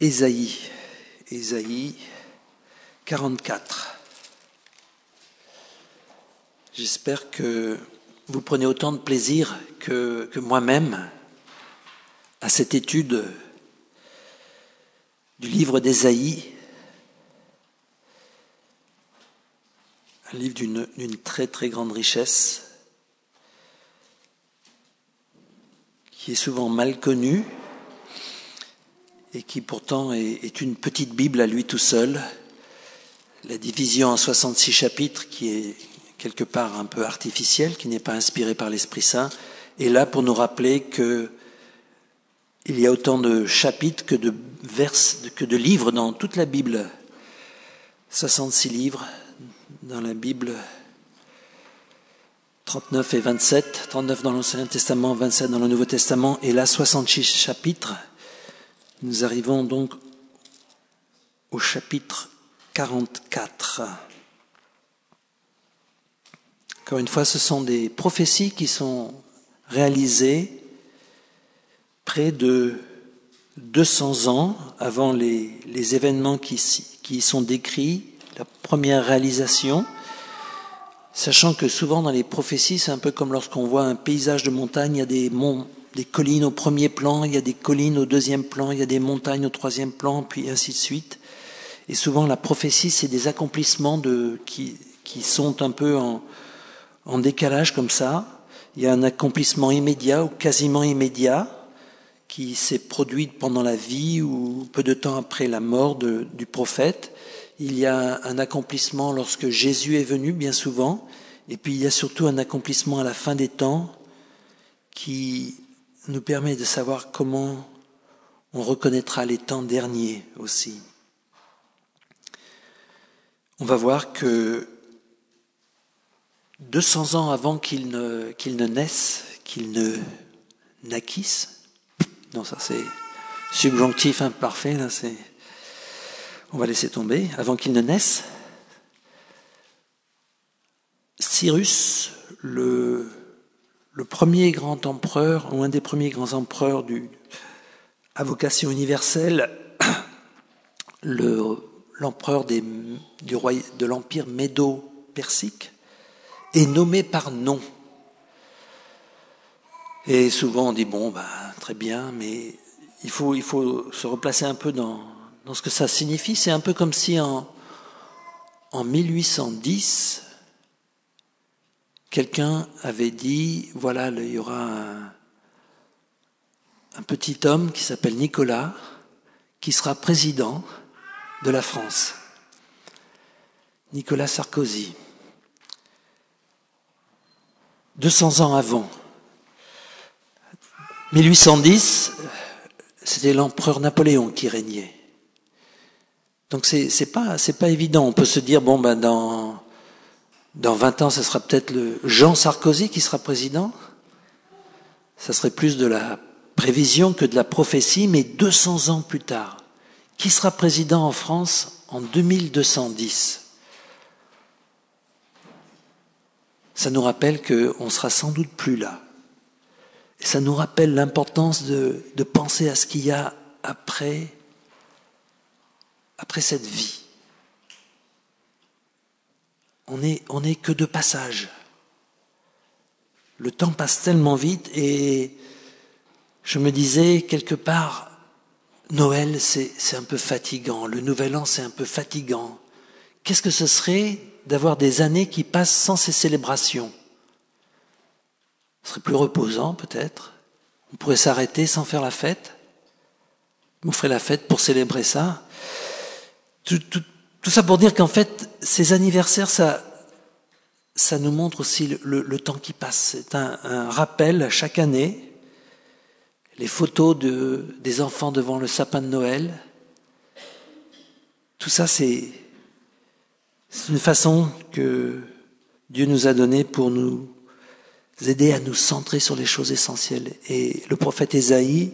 Ésaïe 44. J'espère que vous prenez autant de plaisir que moi-même à cette étude du livre d'Ésaïe, un livre d'une très très grande richesse, qui est souvent mal connu et qui pourtant est une petite Bible à lui tout seul. La division en 66 chapitres, qui est quelque part un peu artificielle, qui n'est pas inspirée par l'Esprit Saint, est là pour nous rappeler que il y a autant de chapitres que de livres dans toute la Bible. 66 livres dans la Bible, 39 et 27, 39 dans l'Ancien Testament, 27 dans le Nouveau Testament, et là 66 chapitres. Nous arrivons donc au chapitre 44. Encore une fois, ce sont des prophéties qui sont réalisées près de 200 ans avant les événements qui y sont décrits, la première réalisation, sachant que souvent dans les prophéties, c'est un peu comme lorsqu'on voit un paysage de montagne, il y a des collines au premier plan, il y a des collines au deuxième plan, il y a des montagnes au troisième plan, puis ainsi de suite. Et souvent la prophétie, c'est des accomplissements qui sont un peu en décalage comme ça. Il y a un accomplissement immédiat ou quasiment immédiat qui s'est produit pendant la vie ou peu de temps après la mort du prophète. Il y a un accomplissement lorsque Jésus est venu, bien souvent, et puis il y a surtout un accomplissement à la fin des temps qui nous permet de savoir comment on reconnaîtra les temps derniers aussi. On va voir que 200 ans avant qu'il ne naisse, qu'il ne naquisse, non, ça c'est subjonctif imparfait, là on va laisser tomber, avant qu'il ne naisse, Cyrus, le premier grand empereur, ou un des premiers grands empereurs à vocation universelle, l'empereur de l'empire médo-persique, est nommé par nom. Et souvent on dit, très bien, mais il faut se replacer un peu dans ce que ça signifie. C'est un peu comme si en 1810, quelqu'un avait dit, voilà, il y aura un petit homme qui s'appelle Nicolas, qui sera président de la France. Nicolas Sarkozy. 200 ans avant. 1810, c'était l'empereur Napoléon qui régnait. Donc c'est pas évident. On peut se dire, dans 20 ans, ce sera peut-être le Jean Sarkozy qui sera président. Ça serait plus de la prévision que de la prophétie, mais 200 ans plus tard. Qui sera président en France en 2210 ? Ça nous rappelle qu'on sera sans doute plus là. Et ça nous rappelle l'importance de penser à ce qu'il y a après cette vie. On est que de passage. Le temps passe tellement vite et je me disais quelque part, Noël c'est un peu fatigant, le Nouvel An c'est un peu fatigant. Qu'est-ce que ce serait d'avoir des années qui passent sans ces célébrations ? Ce serait plus reposant peut-être. On pourrait s'arrêter sans faire la fête. On ferait la fête pour célébrer ça. Tout ça pour dire qu'en fait, ces anniversaires, ça nous montre aussi le temps qui passe. C'est un rappel chaque année. Les photos des enfants devant le sapin de Noël. Tout ça, c'est une façon que Dieu nous a donnée pour nous aider à nous centrer sur les choses essentielles. Et le prophète Ésaïe,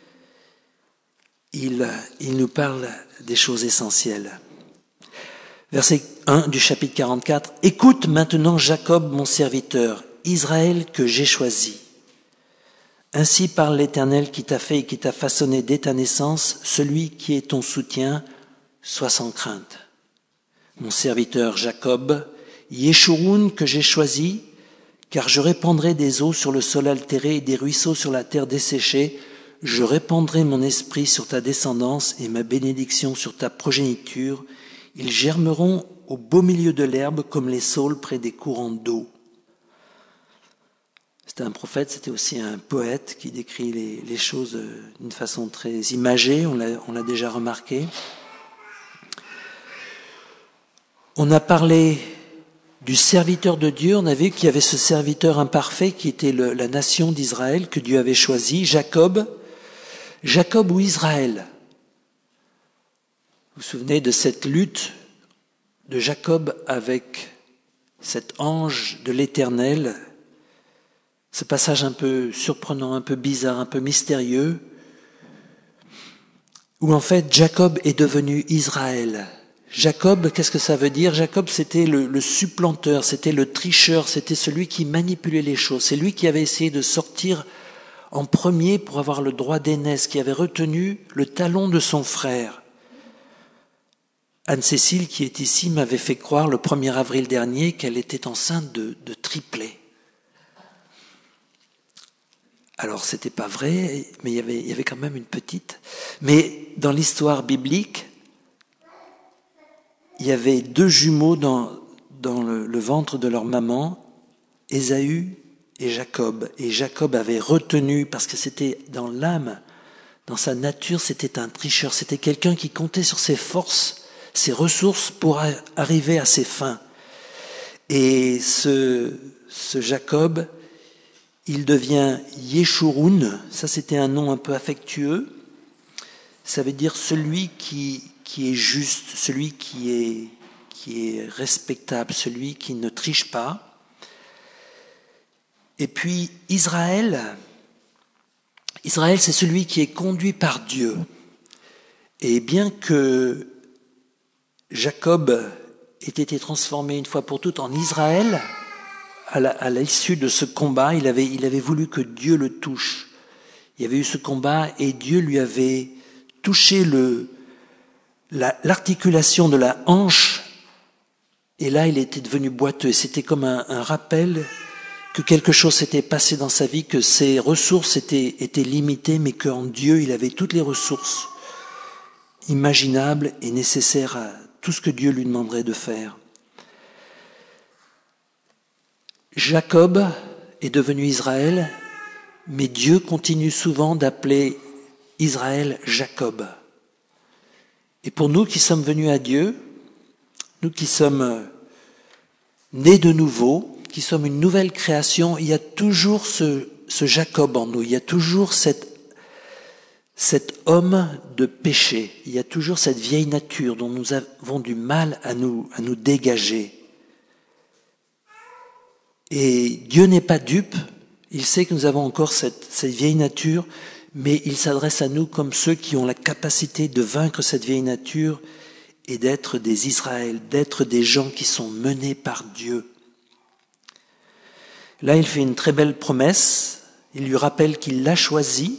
il nous parle des choses essentielles. Verset 1 du chapitre 44. « Écoute maintenant Jacob mon serviteur, Israël que j'ai choisi. Ainsi parle l'Éternel qui t'a fait et qui t'a façonné dès ta naissance, celui qui est ton soutien, sois sans crainte. Mon serviteur Jacob, Yeshurun que j'ai choisi, car je répandrai des eaux sur le sol altéré et des ruisseaux sur la terre desséchée. Je répandrai mon esprit sur ta descendance et ma bénédiction sur ta progéniture. Ils germeront au beau milieu de l'herbe comme les saules près des courants d'eau. C'était un prophète, c'était aussi un poète qui décrit les choses d'une façon très imagée, on l'a déjà remarqué. On a parlé du serviteur de Dieu, on a vu qu'il y avait ce serviteur imparfait qui était la nation d'Israël que Dieu avait choisi, Jacob ou Israël. Vous vous souvenez de cette lutte de Jacob avec cet ange de l'Éternel, ce passage un peu surprenant, un peu bizarre, un peu mystérieux, où en fait Jacob est devenu Israël. Jacob, qu'est-ce que ça veut dire? Jacob, c'était le supplanteur, c'était le tricheur, c'était celui qui manipulait les choses. C'est lui qui avait essayé de sortir en premier pour avoir le droit d'aînesse, qui avait retenu le talon de son frère. Anne-Cécile, qui est ici, m'avait fait croire le 1er avril dernier qu'elle était enceinte de triplés. Alors, c'était pas vrai, mais il y avait quand même une petite. Mais dans l'histoire biblique, il y avait 2 jumeaux dans le ventre de leur maman, Ésaü et Jacob. Et Jacob avait retenu, parce que c'était dans l'âme, dans sa nature, c'était un tricheur, c'était quelqu'un qui comptait sur ses forces, ses ressources pour arriver à ses fins. Et ce Jacob, il devient Yeshurun, ça c'était un nom un peu affectueux, ça veut dire celui qui est juste, celui qui est respectable, celui qui ne triche pas. Et puis Israël, c'est celui qui est conduit par Dieu. Et bien que Jacob ait été transformé une fois pour toutes en Israël, à l'issue de ce combat, il avait voulu que Dieu le touche. Il y avait eu ce combat et Dieu lui avait touché l'articulation de la hanche, et là il était devenu boiteux. C'était comme un rappel que quelque chose s'était passé dans sa vie, que ses ressources étaient limitées, mais qu'en Dieu il avait toutes les ressources imaginables et nécessaires à tout ce que Dieu lui demanderait de faire. Jacob est devenu Israël, mais Dieu continue souvent d'appeler Israël Jacob. Et pour nous qui sommes venus à Dieu, nous qui sommes nés de nouveau, qui sommes une nouvelle création, il y a toujours ce Jacob en nous, il y a toujours cet homme de péché, il y a toujours cette vieille nature dont nous avons du mal à nous dégager. Et Dieu n'est pas dupe, il sait que nous avons encore cette vieille nature, mais il s'adresse à nous comme ceux qui ont la capacité de vaincre cette vieille nature et d'être des Israël, d'être des gens qui sont menés par Dieu. Là, il fait une très belle promesse, il lui rappelle qu'il l'a choisi.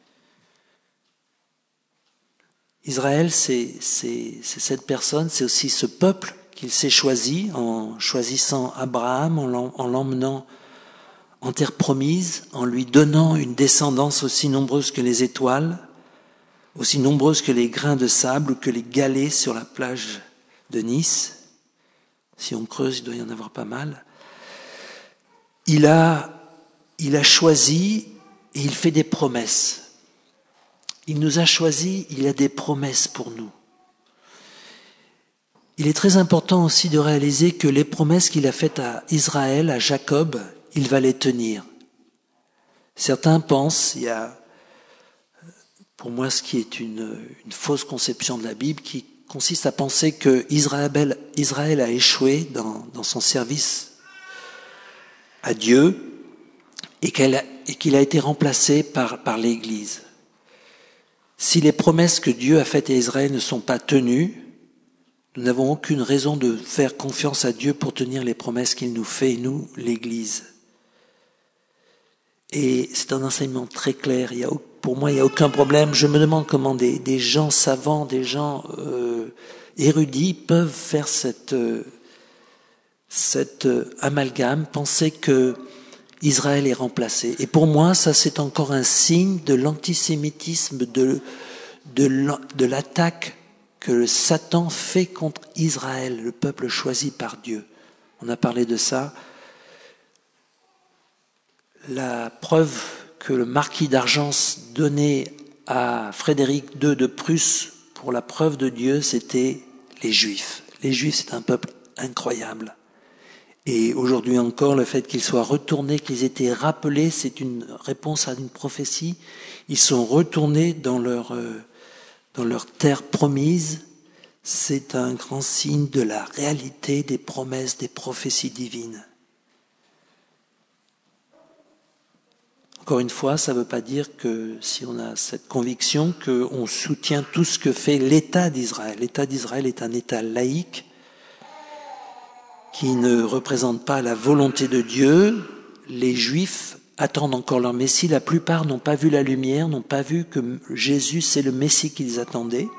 Israël, c'est cette personne, c'est aussi ce peuple qu'il s'est choisi en choisissant Abraham, en l'emmenant en terre promise, en lui donnant une descendance aussi nombreuse que les étoiles, aussi nombreuse que les grains de sable ou que les galets sur la plage de Nice. Si on creuse, il doit y en avoir pas mal. Il a choisi et il fait des promesses. Il nous a choisis, il a des promesses pour nous. Il est très important aussi de réaliser que les promesses qu'il a faites à Israël, à Jacob, il va les tenir. Certains pensent, il y a pour moi ce qui est une fausse conception de la Bible, qui consiste à penser que Israël a échoué dans son service à Dieu et qu'il a été remplacé par l'Église. Si les promesses que Dieu a faites à Israël ne sont pas tenues, nous n'avons aucune raison de faire confiance à Dieu pour tenir les promesses qu'il nous fait, nous, l'Église. Et c'est un enseignement très clair. Pour moi, il n'y a aucun problème. Je me demande comment des gens savants, des gens érudits peuvent faire cet amalgame, penser que Israël est remplacé. Et pour moi, ça c'est encore un signe de l'antisémitisme, de l'attaque que Satan fait contre Israël, le peuple choisi par Dieu. On a parlé de ça. La preuve que le marquis d'Argence donnait à Frédéric II de Prusse pour la preuve de Dieu, c'était les Juifs. Les Juifs, c'est un peuple incroyable. Et aujourd'hui encore, le fait qu'ils soient retournés, qu'ils aient été rappelés, c'est une réponse à une prophétie. Ils sont retournés dans leur terre promise. C'est un grand signe de la réalité des promesses, des prophéties divines. Encore une fois, ça ne veut pas dire que si on a cette conviction qu'on soutient tout ce que fait l'État d'Israël. L'État d'Israël est un État laïque qui ne représente pas la volonté de Dieu. Les Juifs attendent encore leur Messie. La plupart n'ont pas vu la lumière, n'ont pas vu que Jésus, c'est le Messie qu'ils attendaient.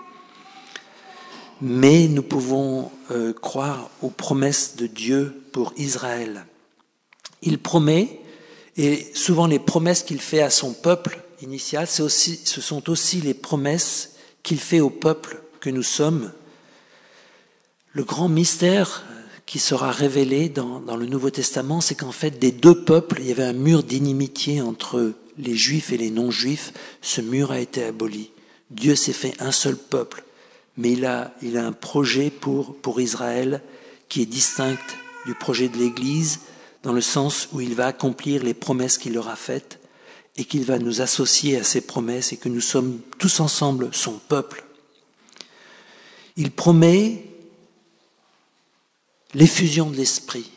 Mais nous pouvons croire aux promesses de Dieu pour Israël. Il promet, et souvent les promesses qu'il fait à son peuple initial, ce sont aussi les promesses qu'il fait au peuple que nous sommes. Le grand mystère qui sera révélé dans le Nouveau Testament, c'est qu'en fait, des deux peuples, il y avait un mur d'inimitié entre les Juifs et les non-Juifs. Ce mur a été aboli. Dieu s'est fait un seul peuple, mais il a un projet pour Israël qui est distinct du projet de l'Église, dans le sens où il va accomplir les promesses qu'il leur a faites et qu'il va nous associer à ces promesses et que nous sommes tous ensemble son peuple. Il promet l'effusion de l'Esprit.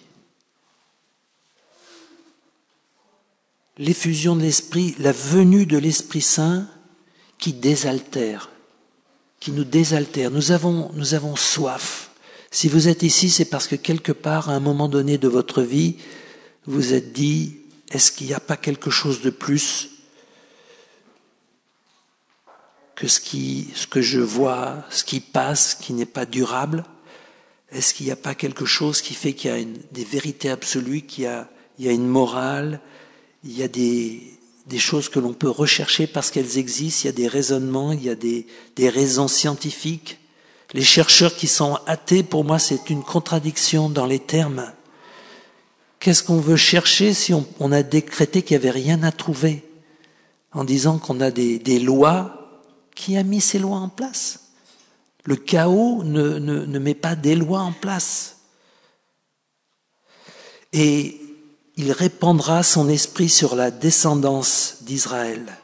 L'effusion de l'Esprit, la venue de l'Esprit Saint qui désaltère, qui nous désaltère. Nous avons soif. Si vous êtes ici, c'est parce que quelque part, à un moment donné de votre vie, vous vous êtes dit, est-ce qu'il n'y a pas quelque chose de plus que ce que je vois, ce qui passe, qui n'est pas durable? Est-ce qu'il n'y a pas quelque chose qui fait qu'il y a des vérités absolues, il y a une morale, il y a des choses que l'on peut rechercher parce qu'elles existent, il y a des raisonnements, il y a des raisons scientifiques. Les chercheurs qui sont athées, pour moi, c'est une contradiction dans les termes. Qu'est-ce qu'on veut chercher si on a décrété qu'il n'y avait rien à trouver, en disant qu'on a des lois? Qui a mis ces lois en place? Le chaos ne met pas des lois en place. Et il répandra son esprit sur la descendance d'Israël.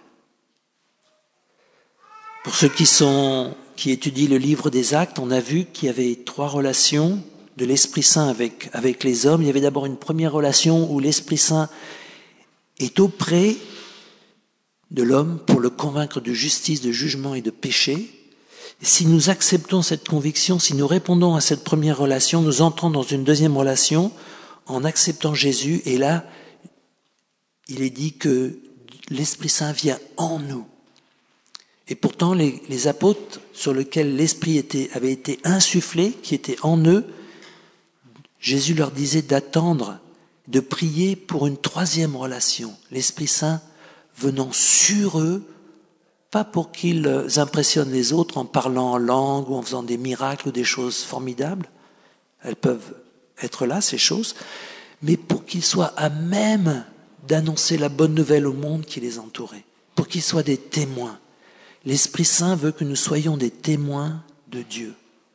Pour ceux qui étudient le livre des Actes, on a vu qu'il y avait 3 relations de l'Esprit Saint avec les hommes. Il y avait d'abord une première relation où l'Esprit Saint est auprès de l'homme pour le convaincre de justice, de jugement et de péché. Et si nous acceptons cette conviction, si nous répondons à cette première relation, nous entrons dans une deuxième relation en acceptant Jésus. Et là, il est dit que l'Esprit Saint vient en nous. Et pourtant, les apôtres sur lesquels l'Esprit avait été insufflé, qui étaient en eux, Jésus leur disait d'attendre, de prier pour une 3e relation. L'Esprit Saint venant sur eux, pas pour qu'ils impressionnent les autres en parlant en langue ou en faisant des miracles ou des choses formidables. Elles peuvent être là, ces choses, mais pour qu'ils soient à même d'annoncer la bonne nouvelle au monde qui les entourait, pour qu'ils soient des témoins. L'Esprit Saint veut que nous soyons des témoins de Dieu.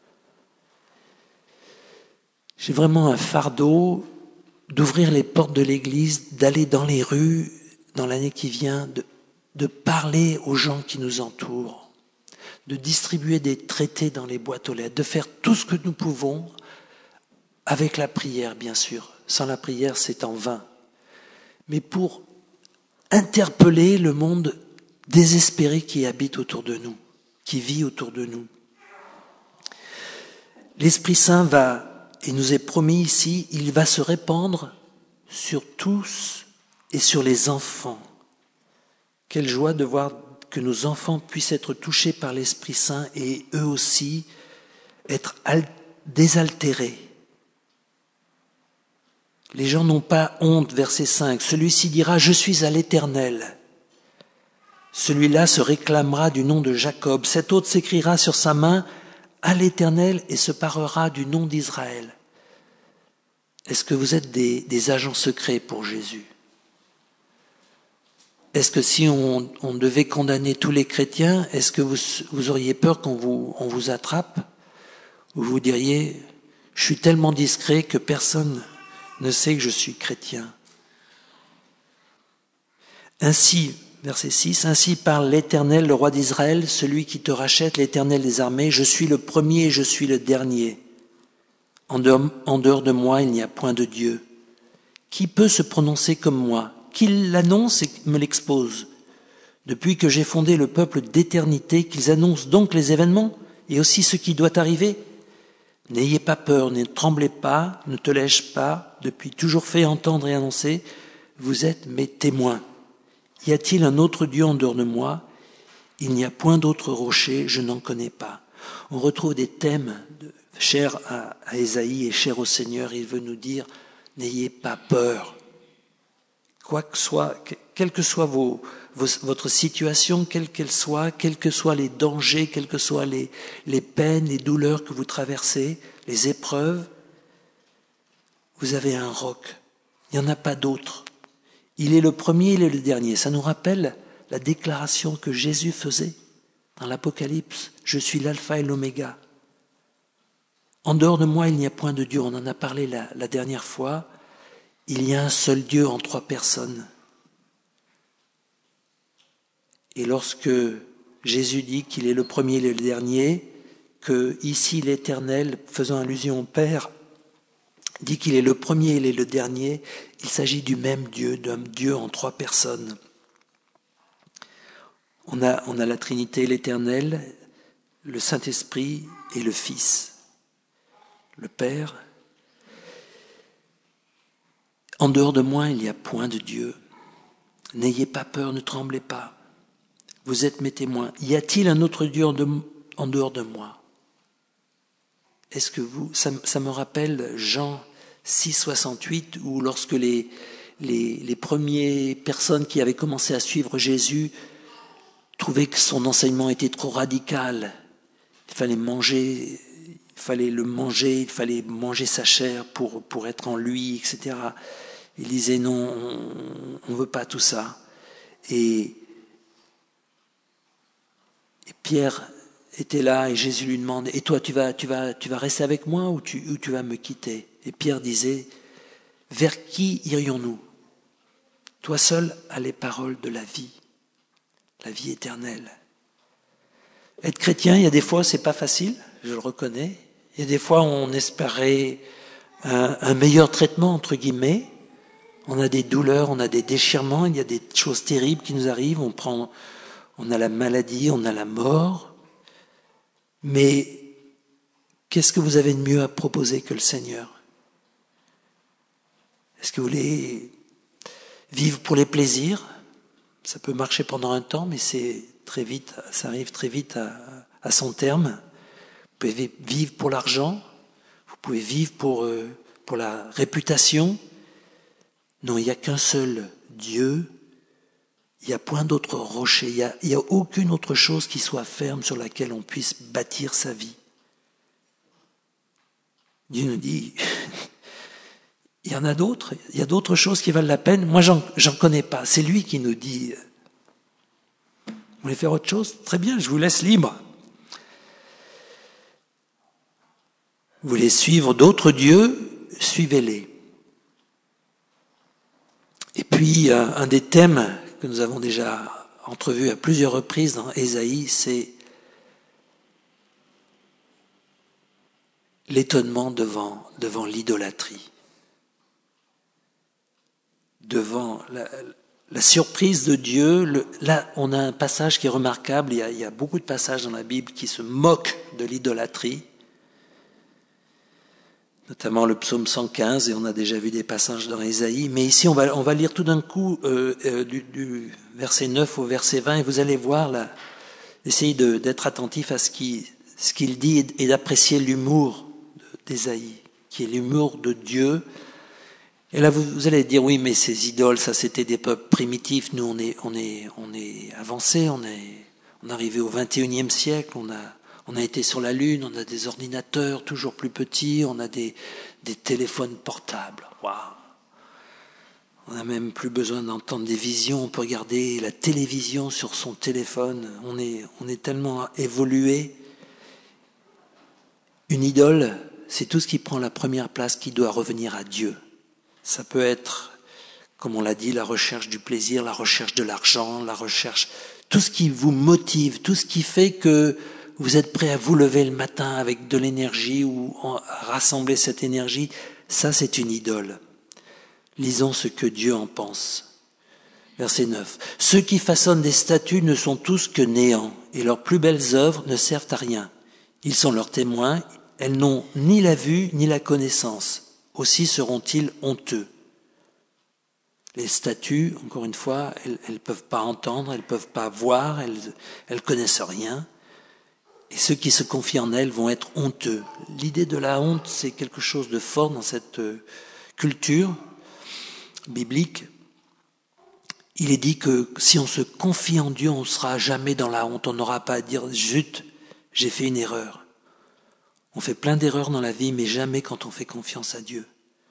J'ai vraiment un fardeau d'ouvrir les portes de l'Église, d'aller dans les rues dans l'année qui vient, de parler aux gens qui nous entourent, de distribuer des traités dans les boîtes aux lettres, de faire tout ce que nous pouvons avec la prière, bien sûr. Sans la prière, c'est en vain. Mais pour interpeller le monde désespéré qui habite autour de nous, qui vit autour de nous. L'Esprit Saint va, et nous est promis ici, il va se répandre sur tous et sur les enfants. Quelle joie de voir que nos enfants puissent être touchés par l'Esprit Saint et eux aussi être désaltérés. Les gens n'ont pas honte, verset 5. Celui-ci dira « Je suis à l'Éternel ». Celui-là se réclamera du nom de Jacob. Cet autre s'écriera sur sa main « à l'Éternel » et se parlera du nom d'Israël. Est-ce que vous êtes des agents secrets pour Jésus? Est-ce que si on devait condamner tous les chrétiens, est-ce que vous auriez peur qu'on vous attrape? Ou vous diriez « Je suis tellement discret que personne ne sait que je suis chrétien ». Ainsi, verset 6, « Ainsi parle l'Éternel, le roi d'Israël, celui qui te rachète, l'Éternel des armées. Je suis le premier et je suis le dernier. En dehors de moi, il n'y a point de Dieu. Qui peut se prononcer comme moi? Qu'il l'annonce et me l'expose. Depuis que j'ai fondé le peuple d'éternité, qu'ils annoncent donc les événements et aussi ce qui doit arriver. N'ayez pas peur, ne tremblez pas, ne te lèche pas, depuis toujours fait entendre et annoncer, vous êtes mes témoins. Y a-t-il un autre Dieu en dehors de moi? Il n'y a point d'autre rocher, je n'en connais pas. » On retrouve des thèmes chers à Ésaïe et chers au Seigneur. Il veut nous dire, n'ayez pas peur. Quelle que soit votre situation, quelle qu'elle soit, quels que soient les dangers, quelles que soient les peines, les douleurs que vous traversez, les épreuves, vous avez un roc. Il n'y en a pas d'autre. Il est le premier, il est le dernier. Ça nous rappelle la déclaration que Jésus faisait dans l'Apocalypse. Je suis l'alpha et l'oméga. En dehors de moi, il n'y a point de Dieu. On en a parlé la dernière fois. Il y a un seul Dieu en 3 personnes. Et lorsque Jésus dit qu'il est le premier et le dernier, que ici l'Éternel, faisant allusion au Père, dit qu'il est le premier et il est le dernier, il s'agit du même Dieu, d'un Dieu en 3 personnes. On a la Trinité, l'Éternel, le Saint-Esprit et le Fils, le Père. En dehors de moi, il n'y a point de Dieu. N'ayez pas peur, ne tremblez pas. Vous êtes mes témoins. Y a-t-il un autre Dieu en dehors de moi? Est-ce que ça me rappelle Jean 6, 68, où lorsque les premières personnes qui avaient commencé à suivre Jésus trouvaient que son enseignement était trop radical. Il fallait le manger, il fallait manger sa chair pour être en lui, etc. Il disait non, on ne veut pas tout ça. Et Pierre était là et Jésus lui demande, et toi tu vas rester avec moi ou tu vas me quitter? Et Pierre disait, vers qui irions-nous? Toi seul as les paroles de la vie éternelle. Être chrétien, il y a des fois c'est pas facile, je le reconnais. Il y a des fois on espérait un meilleur traitement entre guillemets. On a des douleurs, on a des déchirements, il y a des choses terribles qui nous arrivent, on a la maladie, on a la mort. Mais qu'est-ce que vous avez de mieux à proposer que le Seigneur? Est-ce que vous voulez vivre pour les plaisirs? Ça peut marcher pendant un temps, mais ça arrive très vite à son terme. Vous pouvez vivre pour l'argent, vous pouvez vivre pour la réputation. Non, il n'y a qu'un seul Dieu. Il n'y a point d'autre rocher. Il n'y a aucune autre chose qui soit ferme sur laquelle on puisse bâtir sa vie. Dieu nous dit, il y en a d'autres. Il y a d'autres choses qui valent la peine. Moi, j'en connais pas. C'est lui qui nous dit, vous voulez faire autre chose? Très bien, je vous laisse libre. Vous voulez suivre d'autres dieux? Suivez-les. Et puis, un des thèmes que nous avons déjà entrevu à plusieurs reprises dans Ésaïe, c'est l'étonnement devant l'idolâtrie, devant la surprise de Dieu. Là, on a un passage qui est remarquable, il y a beaucoup de passages dans la Bible qui se moquent de l'idolâtrie. notamment le psaume 115, et on a déjà vu des passages dans Ésaïe. Mais ici, on va lire tout d'un coup du verset 9 au verset 20, et vous allez voir là, essayez d'être attentif à ce qu'il dit et d'apprécier l'humour d'Ésaïe, qui est l'humour de Dieu. Et là, vous allez dire, oui, mais ces idoles, ça c'était des peuples primitifs. Nous, on est avancés, on est arrivé au 21e siècle, on a été sur la Lune, on a des ordinateurs toujours plus petits, on a des téléphones portables. Waouh! On n'a même plus besoin d'entendre des visions, on peut regarder la télévision sur son téléphone. On est tellement évolué. Une idole, c'est tout ce qui prend la première place qui doit revenir à Dieu. Ça peut être, comme on l'a dit, la recherche du plaisir, la recherche de l'argent, la recherche, tout ce qui vous motive, tout ce qui fait que vous êtes prêt à vous lever le matin avec de l'énergie ou à rassembler cette énergie. Ça, c'est une idole. Lisons ce que Dieu en pense. Verset 9. Ceux qui façonnent des statues ne sont tous que néants, et leurs plus belles œuvres ne servent à rien. Ils sont leurs témoins, elles n'ont ni la vue ni la connaissance. Aussi seront-ils honteux. Les statues, encore une fois, elles peuvent pas entendre, elles peuvent pas voir, elles connaissent rien. Et ceux qui se confient en elles vont être honteux. L'idée de la honte, c'est quelque chose de fort dans cette culture biblique. Il est dit que si on se confie en Dieu, on ne sera jamais dans la honte. On n'aura pas à dire « zut, j'ai fait une erreur ». On fait plein d'erreurs dans la vie, mais jamais quand on fait confiance à Dieu.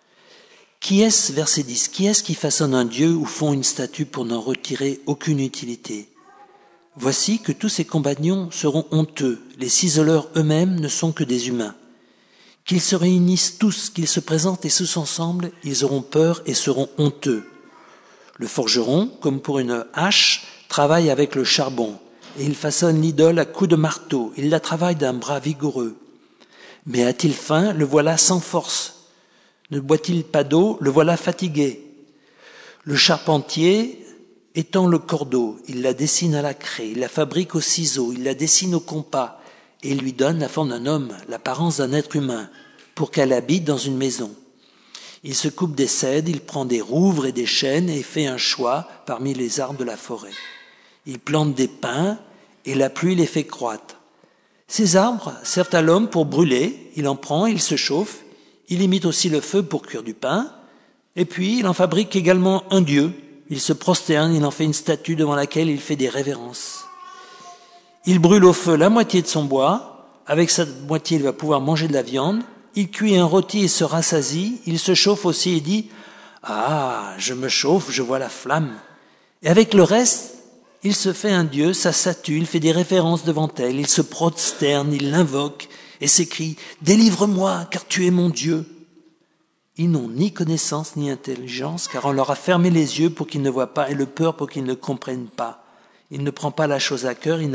Qui est-ce, verset 10, qui est-ce qui façonne un Dieu ou font une statue pour n'en retirer aucune utilité? Voici que tous ces compagnons seront honteux. Les ciseleurs eux-mêmes ne sont que des humains. Qu'ils se réunissent tous, qu'ils se présentent et tous ensemble, ils auront peur et seront honteux. Le forgeron, comme pour une hache, travaille avec le charbon, et il façonne l'idole à coups de marteau. Il la travaille d'un bras vigoureux. Mais a-t-il faim? Le voilà sans force. Ne boit-il pas d'eau? Le voilà fatigué. Le charpentier étend le cordeau, il la dessine à la craie, il la fabrique au ciseau, il la dessine au compas, et il lui donne la forme d'un homme, l'apparence d'un être humain, pour qu'elle habite dans une maison. Il se coupe des cèdres, il prend des rouvres et des chênes et fait un choix parmi les arbres de la forêt. Il plante des pins et la pluie les fait croître. Ces arbres servent à l'homme pour brûler, il en prend, il se chauffe, il imite aussi le feu pour cuire du pain, et puis il en fabrique également un dieu. Il se prosterne, il en fait une statue devant laquelle il fait des révérences. Il brûle au feu la moitié de son bois, avec cette moitié il va pouvoir manger de la viande, il cuit un rôti et se rassasie, il se chauffe aussi et dit « Ah, je me chauffe, je vois la flamme ». Et avec le reste, il se fait un dieu, sa statue, il fait des révérences devant elle, il se prosterne, il l'invoque et s'écrie « Délivre-moi, car tu es mon Dieu ». Ils n'ont ni connaissance ni intelligence, car on leur a fermé les yeux pour qu'ils ne voient pas et le peur pour qu'ils ne comprennent pas. Il ne prend pas la chose à cœur, il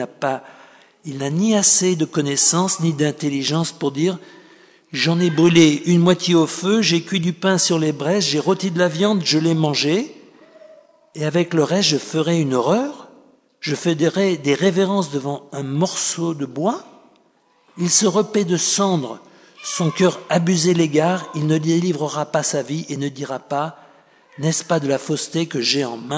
n'a ni assez de connaissance ni d'intelligence pour dire « J'en ai brûlé une moitié au feu, j'ai cuit du pain sur les braises, j'ai rôti de la viande, je l'ai mangé, et avec le reste je ferai une horreur, je ferai des révérences devant un morceau de bois. Il se repaît de cendres, son cœur abusé l'égare, il ne délivrera pas sa vie et ne dira pas « N'est-ce pas de la fausseté que j'ai en main ?»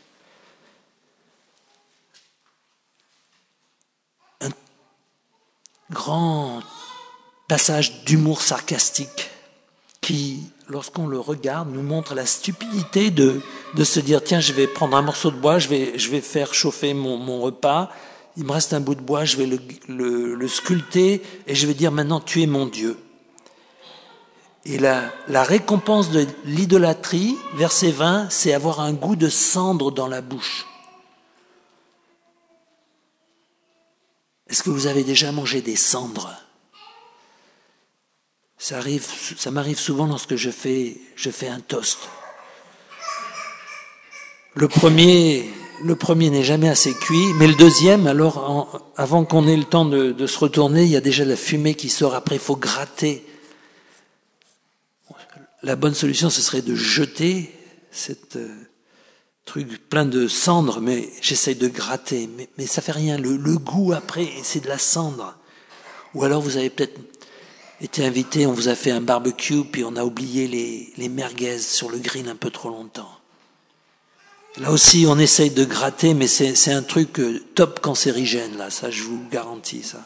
Un grand passage d'humour sarcastique qui, lorsqu'on le regarde, nous montre la stupidité de se dire « Tiens, je vais prendre un morceau de bois, je vais faire chauffer mon repas, il me reste un bout de bois, je vais le sculpter et je vais dire maintenant tu es mon Dieu. » Et la récompense de l'idolâtrie, verset 20, c'est avoir un goût de cendre dans la bouche. Est-ce que vous avez déjà mangé des cendres? Ça m'arrive souvent lorsque je fais un toast. Le premier n'est jamais assez cuit, mais le deuxième, alors avant qu'on ait le temps de se retourner, il y a déjà la fumée qui sort. Après, il faut gratter. La bonne solution, ce serait de jeter cette truc plein de cendres, mais j'essaye de gratter, mais ça fait rien. Le goût après, c'est de la cendre. Ou alors vous avez peut-être été invité, on vous a fait un barbecue, puis on a oublié les merguez sur le grill un peu trop longtemps. Là aussi, on essaye de gratter, mais c'est un truc top cancérigène, là, ça je vous garantis, ça.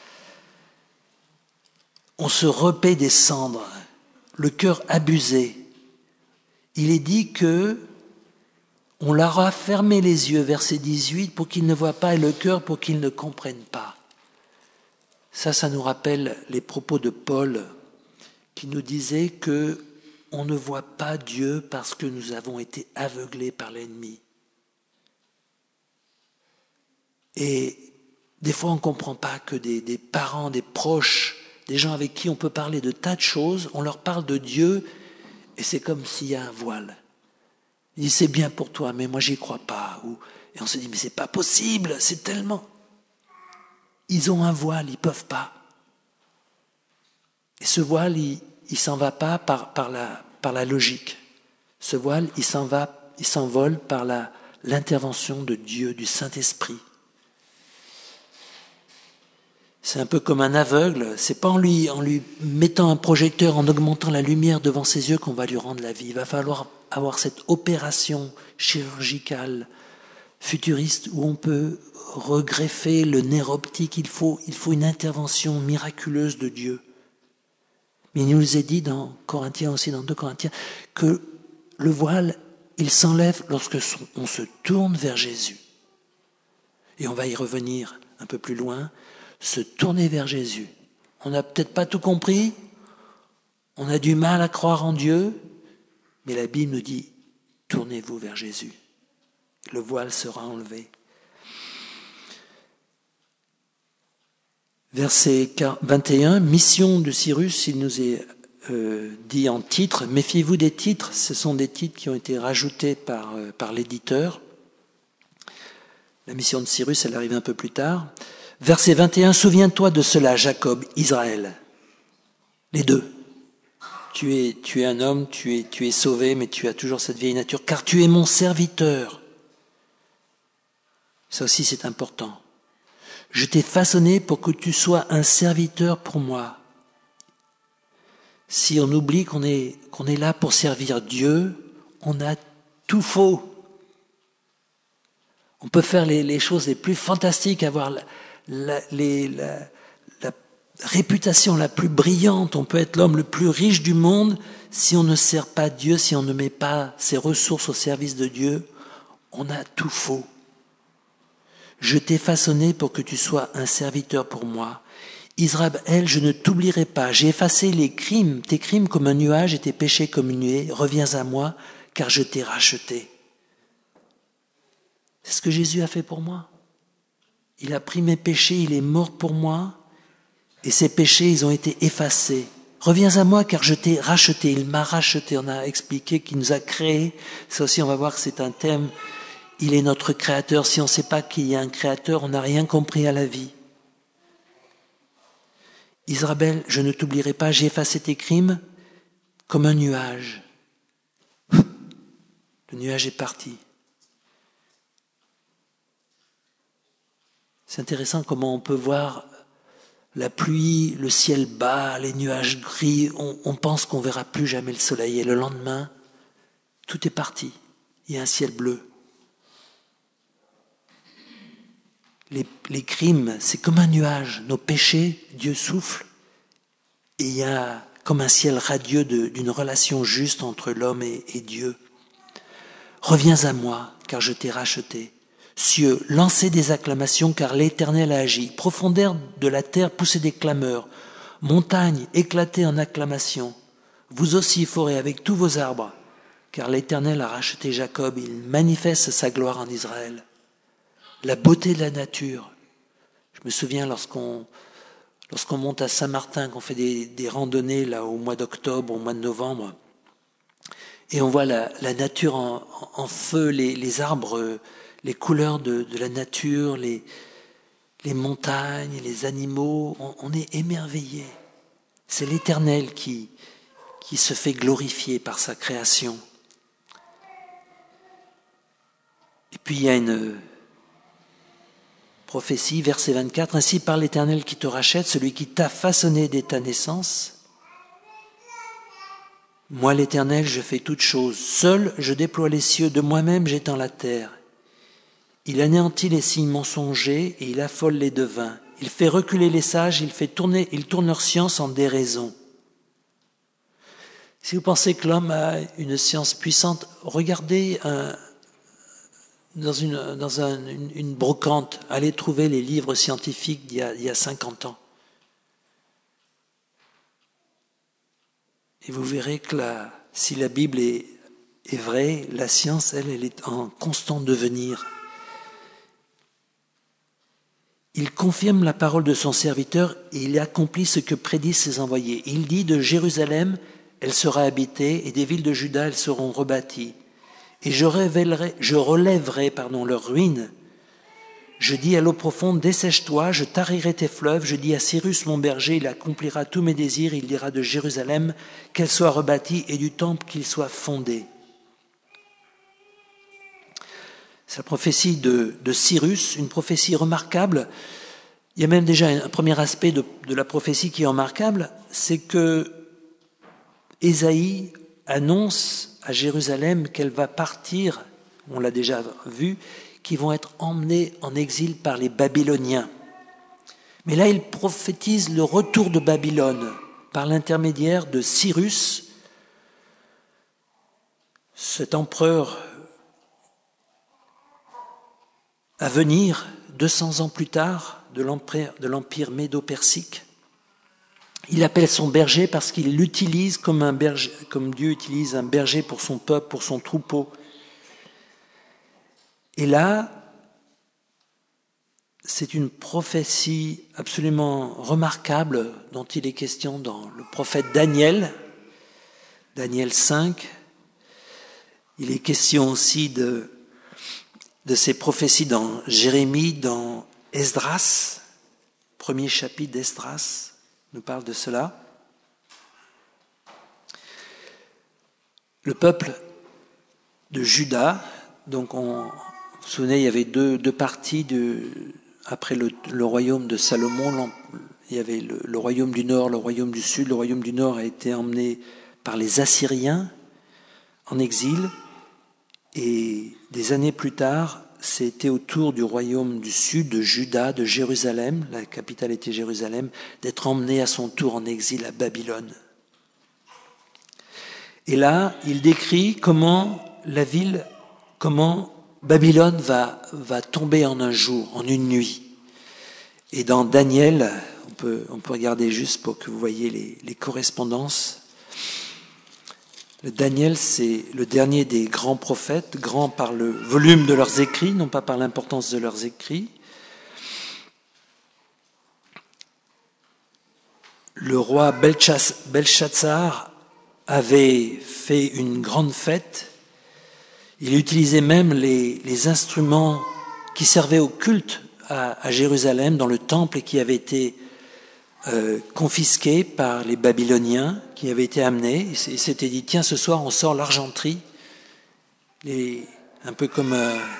On se repaît des cendres, le cœur abusé. Il est dit que on leur a fermé les yeux, verset 18, pour qu'ils ne voient pas, et le cœur pour qu'ils ne comprennent pas. Ça nous rappelle les propos de Paul, qui nous disait que on ne voit pas Dieu parce que nous avons été aveuglés par l'ennemi. Et des fois, on ne comprend pas que des parents, des proches, des gens avec qui on peut parler de tas de choses, on leur parle de Dieu et c'est comme s'il y a un voile. Ils disent, c'est bien pour toi, mais moi, j'y crois pas. Et on se dit, mais c'est pas possible, c'est tellement... Ils ont un voile, ils peuvent pas. Et ce voile, il s'en va pas par la logique. Ce voile, il s'envole par l'intervention de Dieu, du Saint-Esprit. C'est un peu comme un aveugle, c'est pas en lui mettant un projecteur, en augmentant la lumière devant ses yeux qu'on va lui rendre la vie. Il va falloir avoir cette opération chirurgicale, futuriste, où on peut regreffer le nerf optique. Il faut une intervention miraculeuse de Dieu. Mais il nous est dit dans Corinthiens aussi, dans 2 Corinthiens, que le voile, il s'enlève lorsque on se tourne vers Jésus. Et on va y revenir un peu plus loin, se tourner vers Jésus. On n'a peut-être pas tout compris, on a du mal à croire en Dieu, mais la Bible nous dit, tournez-vous vers Jésus. Le voile sera enlevé. Verset 21, mission de Cyrus, il nous est dit en titre, méfiez-vous des titres, ce sont des titres qui ont été rajoutés par l'éditeur. La mission de Cyrus, elle arrive un peu plus tard. Verset 21, souviens-toi de cela, Jacob, Israël. Les deux. Tu es un homme, tu es sauvé, mais tu as toujours cette vieille nature, car tu es mon serviteur. Ça aussi, c'est important. Je t'ai façonné pour que tu sois un serviteur pour moi. Si on oublie qu'on est là pour servir Dieu, on a tout faux. On peut faire les choses les plus fantastiques, avoir la réputation la plus brillante, on peut être l'homme le plus riche du monde, si on ne sert pas Dieu, si on ne met pas ses ressources au service de Dieu, on a tout faux. Je t'ai façonné pour que tu sois un serviteur pour moi. Israël, je ne t'oublierai pas. J'ai effacé tes crimes comme un nuage et tes péchés comme une nuée. Reviens à moi, car je t'ai racheté. C'est ce que Jésus a fait pour moi. Il a pris mes péchés, il est mort pour moi, et ces péchés, ils ont été effacés. Reviens à moi, car je t'ai racheté. Il m'a racheté. On a expliqué qu'il nous a créés. Ça aussi, on va voir que c'est un thème. Il est notre créateur. Si on ne sait pas qu'il y a un créateur, on n'a rien compris à la vie. Israël, je ne t'oublierai pas, j'ai effacé tes crimes comme un nuage. Le nuage est parti. C'est intéressant comment on peut voir la pluie, le ciel bas, les nuages gris. On pense qu'on ne verra plus jamais le soleil. Et le lendemain, tout est parti. Il y a un ciel bleu. Les crimes, c'est comme un nuage. Nos péchés, Dieu souffle. Et il y a comme un ciel radieux d'une relation juste entre l'homme et Dieu. Reviens à moi, car je t'ai racheté. Cieux, lancez des acclamations, car l'Éternel a agi. Profondeur de la terre, poussez des clameurs. Montagnes, éclatez en acclamations. Vous aussi, forêt, avec tous vos arbres, car l'Éternel a racheté Jacob. Il manifeste sa gloire en Israël. La beauté de la nature. Je me souviens lorsqu'on monte à Saint-Martin, qu'on fait des randonnées là au mois d'octobre, au mois de novembre, et on voit la nature en feu, les arbres, les couleurs de la nature, les montagnes, les animaux, on est émerveillé. C'est l'Éternel qui se fait glorifier par sa création. Et puis il y a une prophétie, verset 24, « Ainsi parle l'Éternel qui te rachète, celui qui t'a façonné dès ta naissance. Moi l'Éternel, je fais toutes choses. Seul je déploie les cieux, de moi-même j'étends la terre. Il anéantit les signes mensongers et il affole les devins. Il fait reculer les sages, il tourne leur science en déraison. » Si vous pensez que l'homme a une science puissante, regardez dans une brocante, allez trouver les livres scientifiques d'il y a 50 ans. Et vous verrez que si la Bible est vraie, la science, elle est en constant devenir. Il confirme la parole de son serviteur et il accomplit ce que prédisent ses envoyés. Il dit de Jérusalem, elle sera habitée, et des villes de Juda, elles seront rebâties. Et je relèverai leurs ruines. Je dis à l'eau profonde, dessèche-toi, je tarirai tes fleuves. Je dis à Cyrus, mon berger, il accomplira tous mes désirs. Il dira de Jérusalem qu'elle soit rebâtie et du temple qu'il soit fondé. C'est la prophétie de Cyrus, une prophétie remarquable. Il y a même déjà un premier aspect de la prophétie qui est remarquable, c'est que Ésaïe annonce à Jérusalem qu'elle va partir, on l'a déjà vu, qui vont être emmenés en exil par les Babyloniens. Mais là, il prophétise le retour de Babylone par l'intermédiaire de Cyrus, cet empereur à venir 200 ans plus tard de l'empire médo-persique. Il appelle son berger parce qu'il l'utilise comme Dieu utilise un berger pour son peuple, pour son troupeau. Et là, c'est une prophétie absolument remarquable dont il est question dans le prophète Daniel 5. Il est question aussi de ces prophéties dans Jérémie, dans Esdras, premier chapitre d'Esdras nous parle de cela. Le peuple de Juda, donc vous vous souvenez, il y avait deux parties après le royaume de Salomon. Il y avait le royaume du nord, le royaume du sud. Le royaume du nord a été emmené par les Assyriens en exil. Et des années plus tard, c'était au tour du royaume du sud, de Juda, de Jérusalem, la capitale était Jérusalem, d'être emmené à son tour en exil à Babylone. Et là, il décrit comment Babylone va tomber en un jour, en une nuit. Et dans Daniel, on peut regarder juste pour que vous voyez les correspondances. Le Daniel, c'est le dernier des grands prophètes, grands par le volume de leurs écrits, non pas par l'importance de leurs écrits. Le roi Belshazzar avait fait une grande fête. Il utilisait même les instruments qui servaient au culte à Jérusalem, dans le temple, et qui avaient été confisqués par les Babyloniens, qui avaient été amenés. Il s'était dit, tiens, ce soir on sort l'argenterie, un peu comme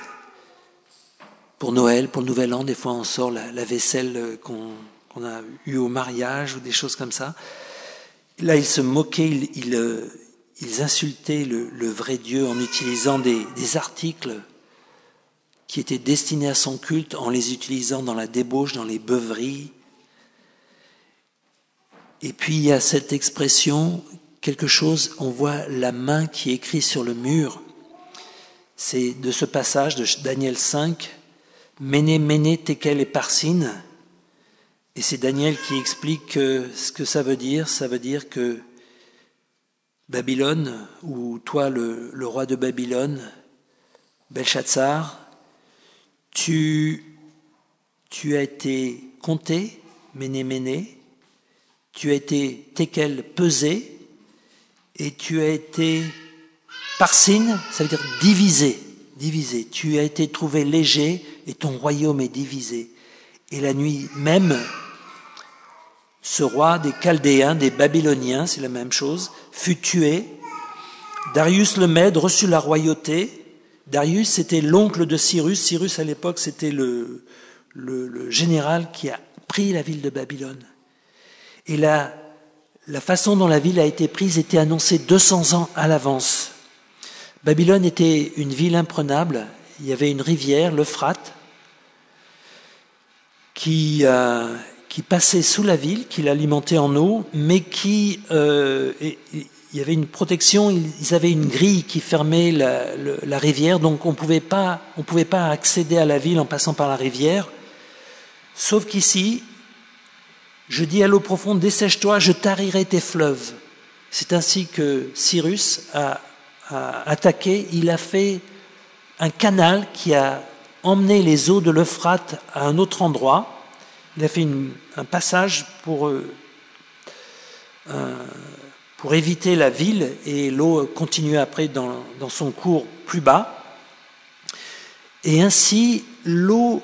pour Noël, pour le Nouvel An, des fois on sort la vaisselle qu'on a eue au mariage ou des choses comme ça. Là, ils se moquaient, ils insultaient le vrai Dieu en utilisant des articles qui étaient destinés à son culte, en les utilisant dans la débauche, dans les beuveries. Et puis il y a cette expression, quelque chose, on voit la main qui écrit sur le mur. C'est de ce passage de Daniel 5, Méné, Méné, Tekel et Parsine. Et c'est Daniel qui explique ce que ça veut dire. Ça veut dire que Babylone, ou toi le roi de Babylone, Belshazzar, tu as été compté, Méné, Méné, tu as été Tekel pesé, et tu as été Parsine, ça veut dire divisé. Tu as été trouvé léger et ton royaume est divisé. Et la nuit même, ce roi des Chaldéens, des Babyloniens, c'est la même chose, fut tué. Darius le Mède reçut la royauté. Darius, c'était l'oncle de Cyrus. Cyrus, à l'époque, c'était le le général qui a pris la ville de Babylone. Et la façon dont la ville a été prise était annoncée 200 ans à l'avance. Babylone était une ville imprenable. Il y avait une rivière, l'Euphrate, qui passait sous la ville, qui l'alimentait en eau, mais il y avait une protection, ils avaient une grille qui fermait la rivière, donc on pouvait pas accéder à la ville en passant par la rivière, sauf qu'ici, je dis à l'eau profonde, dessèche-toi, je tarirai tes fleuves. C'est ainsi que Cyrus a attaqué, il a fait un canal qui a emmené les eaux de l'Euphrate à un autre endroit. Il a fait un passage pour éviter la ville et l'eau continuait après dans son cours plus bas. Et ainsi, l'eau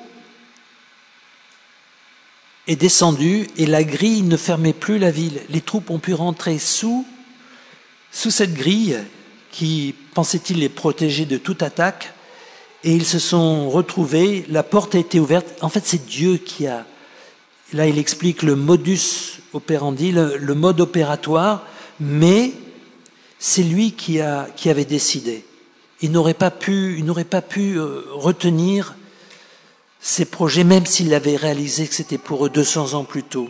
est descendue et la grille ne fermait plus la ville. Les troupes ont pu rentrer sous cette grille qui, pensait-il, les protéger de toute attaque. Et ils se sont retrouvés, la porte a été ouverte. En fait, c'est Dieu qui a... Là, il explique le modus operandi, le mode opératoire, mais c'est lui qui avait décidé. Il n'aurait pas pu retenir ces projets, même s'il avait réalisé que c'était pour eux 200 ans plus tôt.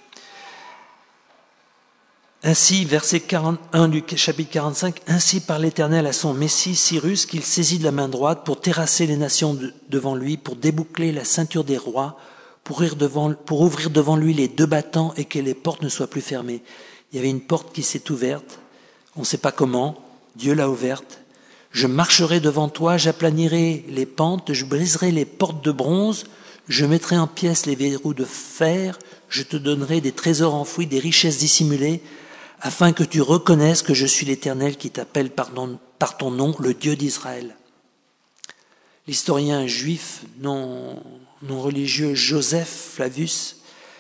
Ainsi, verset 41 du chapitre 45, « Ainsi parle l'Éternel à son Messie Cyrus, qu'il saisit de la main droite pour terrasser les nations devant lui, pour déboucler la ceinture des rois, pour ouvrir devant lui les deux battants et que les portes ne soient plus fermées. » Il y avait une porte qui s'est ouverte, on ne sait pas comment, Dieu l'a ouverte. « Je marcherai devant toi, j'aplanirai les pentes, je briserai les portes de bronze, je mettrai en pièces les verrous de fer, je te donnerai des trésors enfouis, des richesses dissimulées, afin que tu reconnaisses que je suis l'Éternel qui t'appelle par ton nom, le Dieu d'Israël. » L'historien juif non religieux Joseph Flavius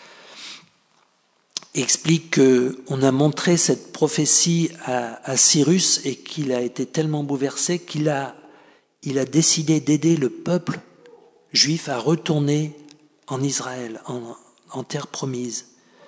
explique qu'on a montré cette prophétie à Cyrus et qu'il a été tellement bouleversé qu'il a décidé d'aider le peuple juif à retourner en Israël, en terre promise.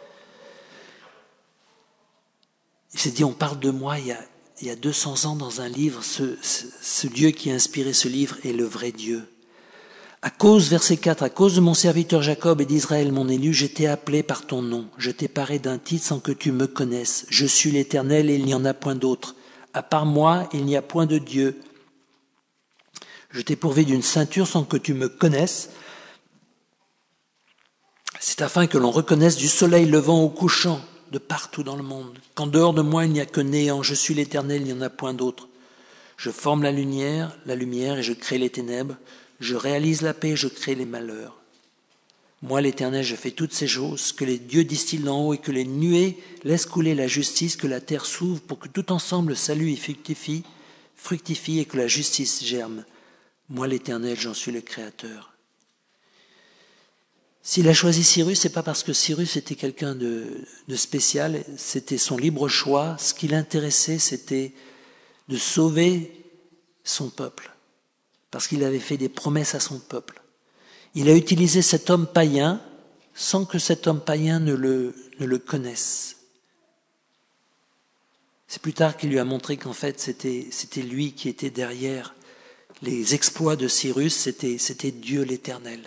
Il s'est dit, on parle de moi il y a 200 ans dans un livre, ce Dieu qui a inspiré ce livre est le vrai Dieu. Verset 4, à cause de mon serviteur Jacob et d'Israël, mon élu, je t'ai appelé par ton nom. Je t'ai paré d'un titre sans que tu me connaisses. Je suis l'Éternel et il n'y en a point d'autre. À part moi, il n'y a point de Dieu. Je t'ai pourvu d'une ceinture sans que tu me connaisses. C'est afin que l'on reconnaisse du soleil levant au couchant de partout dans le monde, qu'en dehors de moi il n'y a que néant, je suis l'Éternel, il n'y en a point d'autre. Je forme la lumière et je crée les ténèbres, je réalise la paix et je crée les malheurs. Moi l'Éternel, je fais toutes ces choses, que les dieux distillent d'en haut et que les nuées laissent couler la justice, que la terre s'ouvre pour que tout ensemble le salut y fructifie et que la justice germe. Moi l'Éternel, j'en suis le Créateur. S'il a choisi Cyrus, c'est pas parce que Cyrus était quelqu'un de spécial, c'était son libre choix. Ce qui l'intéressait, c'était de sauver son peuple, parce qu'il avait fait des promesses à son peuple. Il a utilisé cet homme païen sans que cet homme païen ne le connaisse. C'est plus tard qu'il lui a montré qu'en fait, c'était lui qui était derrière les exploits de Cyrus, c'était Dieu l'Éternel.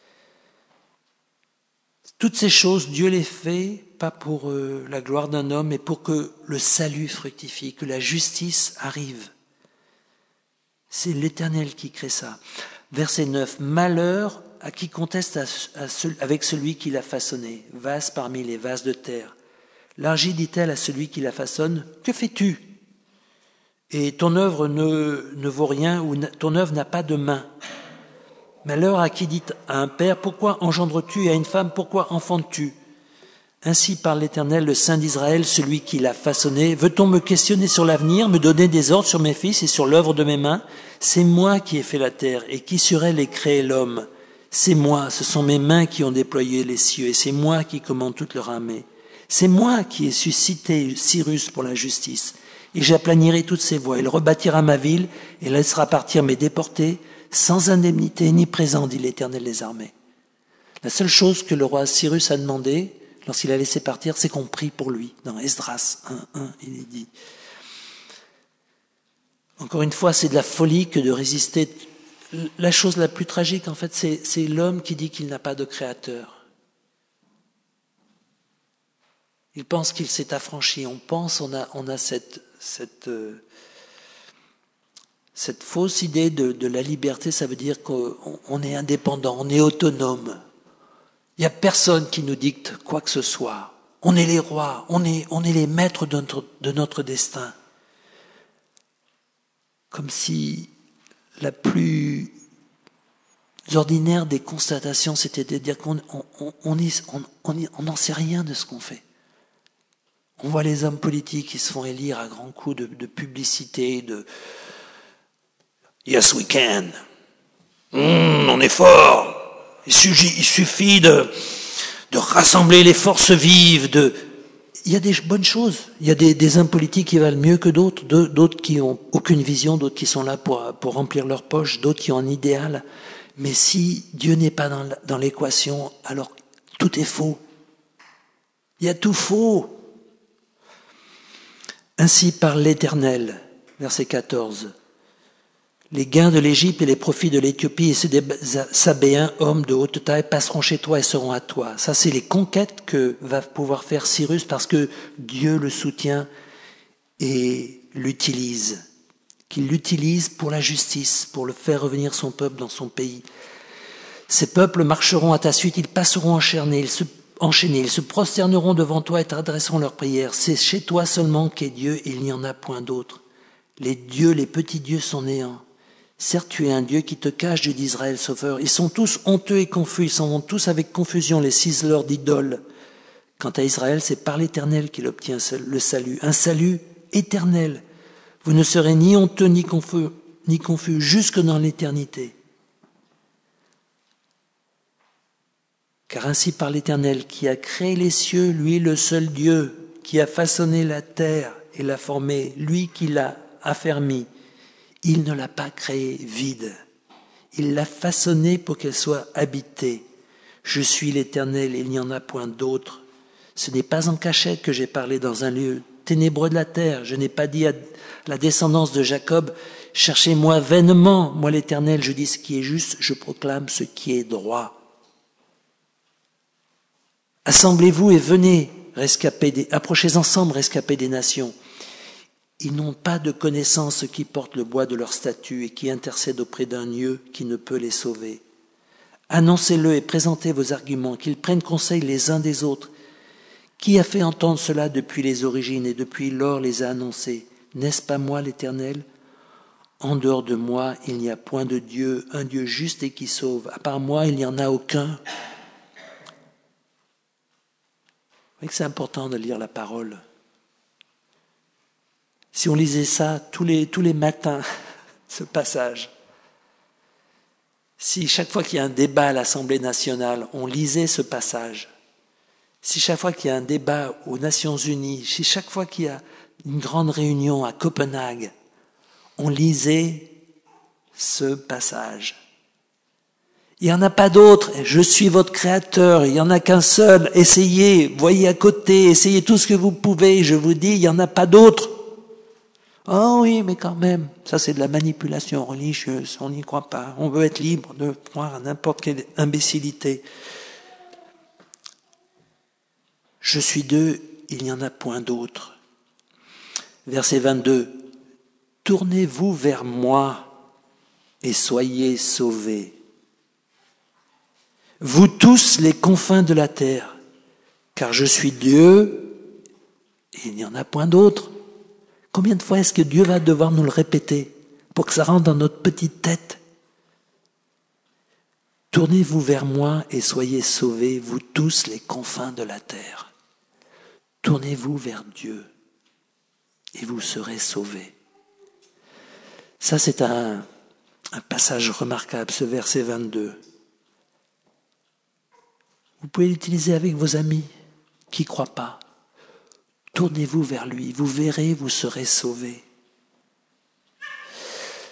Toutes ces choses, Dieu les fait, pas pour la gloire d'un homme, mais pour que le salut fructifie, que la justice arrive. C'est l'Éternel qui crée ça. Verset 9, « Malheur à qui conteste avec celui qui l'a façonné, vase parmi les vases de terre. L'argile dit-elle à celui qui la façonne, « Que fais-tu » Et ton œuvre ne vaut rien, ou ton œuvre n'a pas de main. Malheur à qui dit à un père, « Pourquoi engendres-tu » et à une femme, « Pourquoi enfantes-tu » Ainsi parle l'Éternel, le Saint d'Israël, celui qui l'a façonné. Veut-on me questionner sur l'avenir, me donner des ordres sur mes fils et sur l'œuvre de mes mains ? C'est moi qui ai fait la terre, et qui sur elle ait créé l'homme. C'est moi, ce sont mes mains qui ont déployé les cieux, et c'est moi qui commande toute leur armée. C'est moi qui ai suscité Cyrus pour la justice, et j'aplanirai toutes ses voies. Il rebâtira ma ville, et laissera partir mes déportés, sans indemnité ni présent, dit l'Éternel des armées. La seule chose que le roi Cyrus a demandé, lorsqu'il a laissé partir, c'est qu'on prie pour lui. Dans Esdras 1.1, il est dit. Encore une fois, c'est de la folie que de résister. La chose la plus tragique, en fait, c'est l'homme qui dit qu'il n'a pas de créateur. Il pense qu'il s'est affranchi. On a cette fausse idée de la liberté. Ça veut dire qu'on est indépendant, on est autonome. Il n'y a personne qui nous dicte quoi que ce soit. On est les rois, on est les maîtres de notre destin. Comme si la plus ordinaire des constatations, c'était de dire qu'on n'en sait rien de ce qu'on fait. On voit les hommes politiques qui se font élire à grands coups de publicité, de « Yes, we can ». On est fort. Il suffit de rassembler les forces vives. Il y a des bonnes choses. Il y a des hommes politiques qui valent mieux que d'autres qui ont aucune vision, d'autres qui sont là pour remplir leur poche, d'autres qui ont un idéal. Mais si Dieu n'est pas dans l'équation, alors tout est faux. Il y a tout faux. Ainsi parle l'Éternel, verset 14. Les gains de l'Égypte et les profits de l'Éthiopie et ceux des Sabéens, hommes de haute taille, passeront chez toi et seront à toi. Ça, c'est les conquêtes que va pouvoir faire Cyrus parce que Dieu le soutient et l'utilise. Qu'il l'utilise pour la justice, pour le faire revenir son peuple dans son pays. Ces peuples marcheront à ta suite, ils passeront enchaînés, ils se prosterneront devant toi et t'adresseront leurs prières. C'est chez toi seulement qu'est Dieu et il n'y en a point d'autre. Les dieux, les petits dieux sont néants. Certes, tu es un Dieu qui te cache, Dieu d'Israël, sauveur. Ils sont tous honteux et confus, ils s'en vont tous avec confusion, les ciseleurs d'idoles. Quant à Israël, c'est par l'Éternel qu'il obtient le salut, un salut éternel. Vous ne serez ni honteux ni confus jusque dans l'éternité. Car ainsi par l'Éternel qui a créé les cieux, lui le seul Dieu, qui a façonné la terre et l'a formée, lui qui l'a affermi, il ne l'a pas créée vide. Il l'a façonnée pour qu'elle soit habitée. Je suis l'Éternel, il n'y en a point d'autre. Ce n'est pas en cachette que j'ai parlé dans un lieu ténébreux de la terre. Je n'ai pas dit à la descendance de Jacob, cherchez-moi vainement, moi l'Éternel, je dis ce qui est juste, je proclame ce qui est droit. Assemblez-vous et venez, approchez ensemble, rescapés des nations. Ils n'ont pas de connaissance qui portent le bois de leur statut et qui intercèdent auprès d'un Dieu qui ne peut les sauver. Annoncez-le et présentez vos arguments, qu'ils prennent conseil les uns des autres. Qui a fait entendre cela depuis les origines et depuis lors les a annoncés? N'est-ce pas moi l'Éternel? En dehors de moi, il n'y a point de Dieu, un Dieu juste et qui sauve. À part moi, il n'y en a aucun. Vous voyez que c'est important de lire la parole. Si on lisait ça tous les matins, ce passage, si chaque fois qu'il y a un débat à l'Assemblée nationale, on lisait ce passage, si chaque fois qu'il y a un débat aux Nations Unies, si chaque fois qu'il y a une grande réunion à Copenhague, on lisait ce passage. Il n'y en a pas d'autre. Je suis votre créateur. Il n'y en a qu'un seul. Essayez, voyez à côté, essayez tout ce que vous pouvez. Je vous dis, il n'y en a pas d'autre. Oh oui, mais quand même, ça c'est de la manipulation religieuse. On n'y croit pas. On veut être libre de croire à n'importe quelle imbécilité. Je suis Dieu, il n'y en a point d'autre. Verset 22. Tournez-vous vers moi et soyez sauvés. Vous tous les confins de la terre, car je suis Dieu et il n'y en a point d'autre. Combien de fois est-ce que Dieu va devoir nous le répéter pour que ça rentre dans notre petite tête? Tournez-vous vers moi et soyez sauvés, vous tous les confins de la terre. Tournez-vous vers Dieu et vous serez sauvés. Ça, c'est un passage remarquable, ce verset 22. Vous pouvez l'utiliser avec vos amis qui ne croient pas. Tournez-vous vers lui, vous verrez, vous serez sauvés.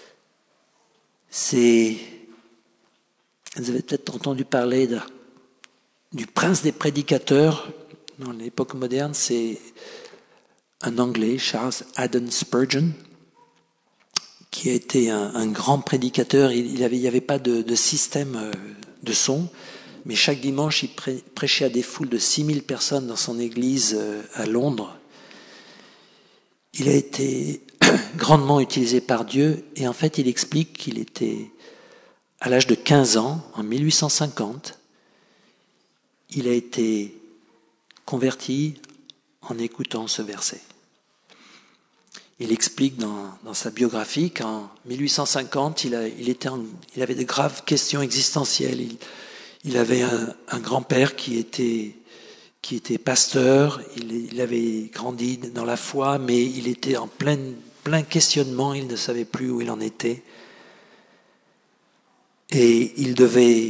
Vous avez peut-être entendu parler du prince des prédicateurs dans l'époque moderne, c'est un Anglais, Charles Haddon Spurgeon, qui a été un grand prédicateur. Il n'y avait pas de système de son, mais chaque dimanche, il prêchait à des foules de 6000 personnes dans son église à Londres. Il a été grandement utilisé par Dieu, et en fait, il explique qu'il était, à l'âge de 15 ans, en 1850, il a été converti en écoutant ce verset. Il explique dans sa biographie qu'en 1850, il avait de graves questions existentielles. Il avait un grand-père qui était pasteur, il avait grandi dans la foi, mais il était en plein questionnement, il ne savait plus où il en était. Et il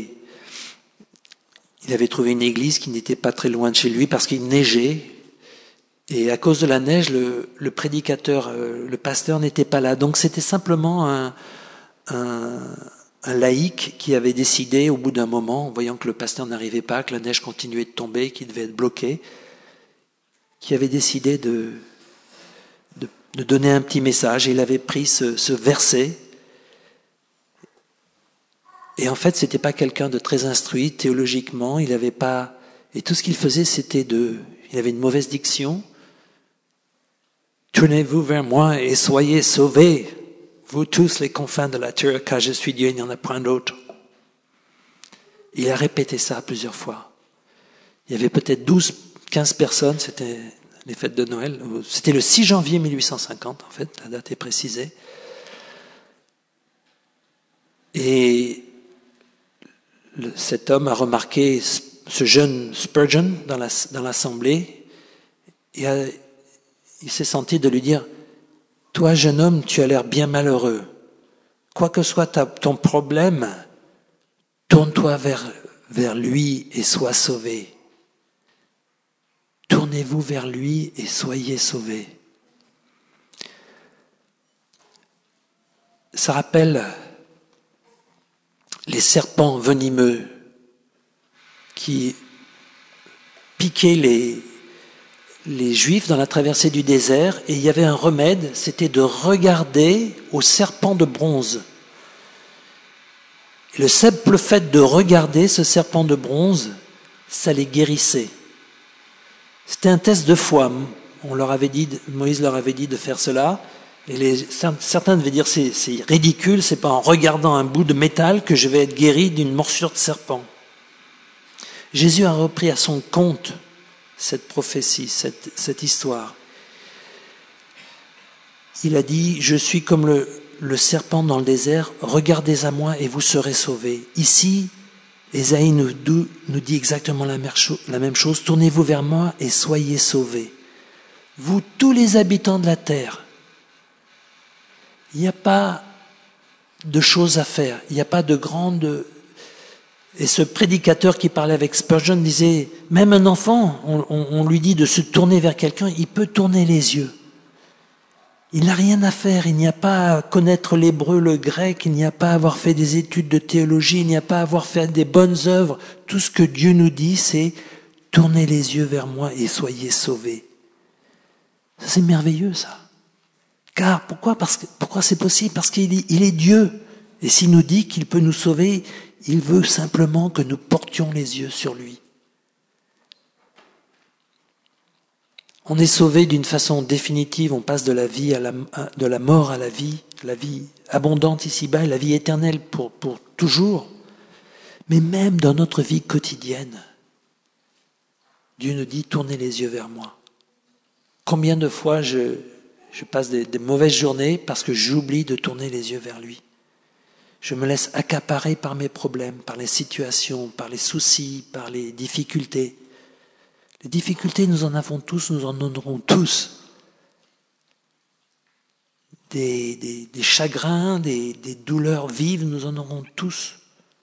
avait trouvé une église qui n'était pas très loin de chez lui parce qu'il neigeait. Et à cause de la neige, le prédicateur, le pasteur n'était pas là. Donc c'était simplement un laïc qui avait décidé, au bout d'un moment, voyant que le pasteur n'arrivait pas, que la neige continuait de tomber, qu'il devait être bloqué, qui avait décidé de donner un petit message. Et il avait pris ce verset. Et en fait, c'était pas quelqu'un de très instruit théologiquement. Il avait pas, et tout ce qu'il faisait, c'était il avait une mauvaise diction. Tournez-vous vers moi et soyez sauvés, vous tous les confins de la terre, car je suis Dieu, il n'y en a point d'autre. Il a répété ça plusieurs fois. Il y avait peut-être 12-15 personnes, c'était les fêtes de Noël. C'était le 6 janvier 1850, en fait, la date est précisée. Et cet homme a remarqué ce jeune Spurgeon dans l'assemblée et il s'est senti de lui dire « Toi, jeune homme, tu as l'air bien malheureux. Quoi que soit ton problème, tourne-toi vers lui et sois sauvé. Tournez-vous vers lui et soyez sauvés. » Ça rappelle les serpents venimeux qui piquaient les Juifs dans la traversée du désert, et il y avait un remède, c'était de regarder au serpent de bronze. Et le simple fait de regarder ce serpent de bronze, ça les guérissait. C'était un test de foi. Moïse leur avait dit de faire cela, et certains devaient dire c'est ridicule, c'est pas en regardant un bout de métal que je vais être guéri d'une morsure de serpent. Jésus a repris à son compte cette prophétie, cette histoire. Il a dit, je suis comme le serpent dans le désert, regardez à moi et vous serez sauvés. Ici, Ésaïe nous dit exactement la même chose, tournez-vous vers moi et soyez sauvés. Vous, tous les habitants de la terre, il n'y a pas de choses à faire, il n'y a pas de grande... Et ce prédicateur qui parlait avec Spurgeon disait, même un enfant, on lui dit de se tourner vers quelqu'un, il peut tourner les yeux. Il n'a rien à faire, il n'y a pas à connaître l'hébreu, le grec, il n'y a pas à avoir fait des études de théologie, il n'y a pas à avoir fait des bonnes œuvres. Tout ce que Dieu nous dit, c'est tournez les yeux vers moi et soyez sauvés. Ça, c'est merveilleux, ça. Car pourquoi c'est possible? Parce qu'il est Dieu. Et s'il nous dit qu'il peut nous sauver, il veut simplement que nous portions les yeux sur lui. On est sauvé d'une façon définitive, on passe de la mort à la vie abondante ici-bas, la vie éternelle pour toujours. Mais même dans notre vie quotidienne, Dieu nous dit, tournez les yeux vers moi. Combien de fois je passe des mauvaises journées parce que j'oublie de tourner les yeux vers lui. Je me laisse accaparer par mes problèmes, par les situations, par les soucis, par les difficultés. Les difficultés, nous en avons tous, nous en aurons tous. Des chagrins, des douleurs vives, nous en aurons tous.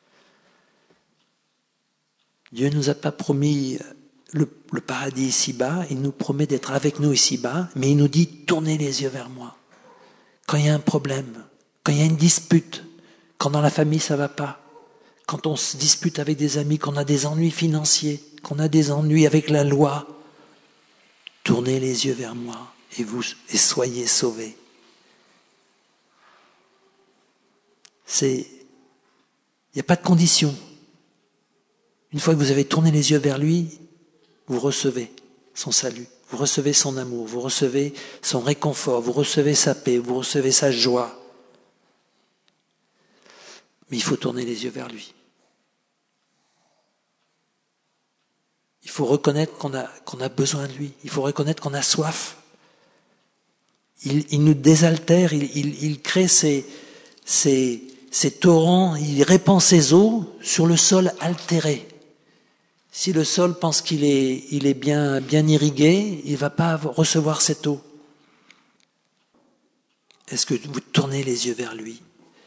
Dieu ne nous a pas promis le paradis ici-bas, il nous promet d'être avec nous ici-bas, mais il nous dit, tournez les yeux vers moi. Quand il y a un problème, quand il y a une dispute, quand dans la famille ça va pas, quand on se dispute avec des amis, qu'on a des ennuis financiers, qu'on a des ennuis avec la loi, tournez les yeux vers moi et soyez sauvés. Il n'y a pas de condition. Une fois que vous avez tourné les yeux vers lui, vous recevez son salut, vous recevez son amour, vous recevez son réconfort, vous recevez sa paix, vous recevez sa joie. Mais il faut tourner les yeux vers lui. Il faut reconnaître qu'on a besoin de lui. Il faut reconnaître qu'on a soif. Il nous désaltère, il crée ces torrents, il répand ses eaux sur le sol altéré. Si le sol pense qu'il est bien irrigué, il ne va pas recevoir cette eau. Est-ce que vous tournez les yeux vers lui?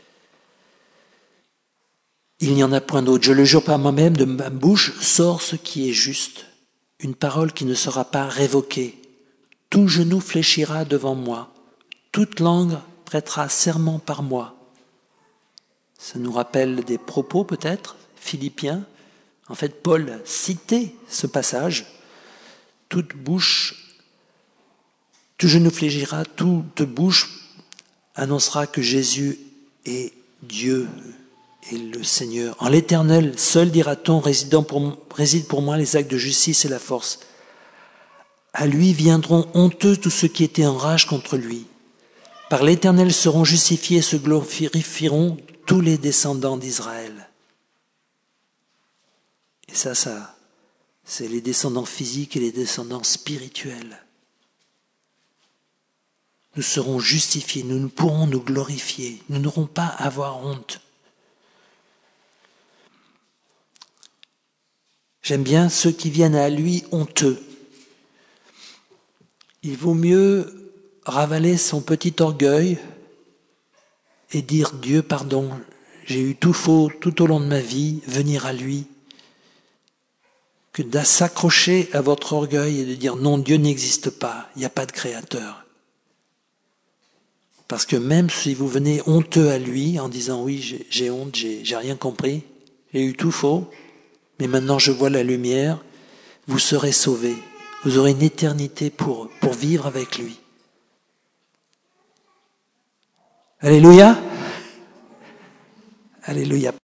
Il n'y en a point d'autre. Je le jure par moi-même, de ma bouche sort ce qui est juste, une parole qui ne sera pas révoquée. Tout genou fléchira devant moi, toute langue prêtera serment par moi. Ça nous rappelle des propos peut-être, Philippiens. En fait, Paul citait ce passage. Tout genou fléchira, toute bouche annoncera que Jésus est Dieu et le Seigneur. En l'Éternel, seul, dira-t-on, réside pour moi les actes de justice et la force. À lui viendront honteux tous ceux qui étaient en rage contre lui. Par l'Éternel seront justifiés et se glorifieront tous les descendants d'Israël. Et ça, c'est les descendants physiques et les descendants spirituels. Nous serons justifiés, nous pourrons nous glorifier, nous n'aurons pas à avoir honte. J'aime bien ceux qui viennent à lui honteux. Il vaut mieux ravaler son petit orgueil et dire « Dieu, pardon, j'ai eu tout faux tout au long de ma vie, venir à lui », que de s'accrocher à votre orgueil et de dire « Non, Dieu n'existe pas, il n'y a pas de créateur ». Parce que même si vous venez honteux à lui en disant « Oui, j'ai honte, j'ai rien compris, j'ai eu tout faux », mais maintenant je vois la lumière, vous serez sauvés. Vous aurez une éternité pour vivre avec lui. Alléluia. Alléluia.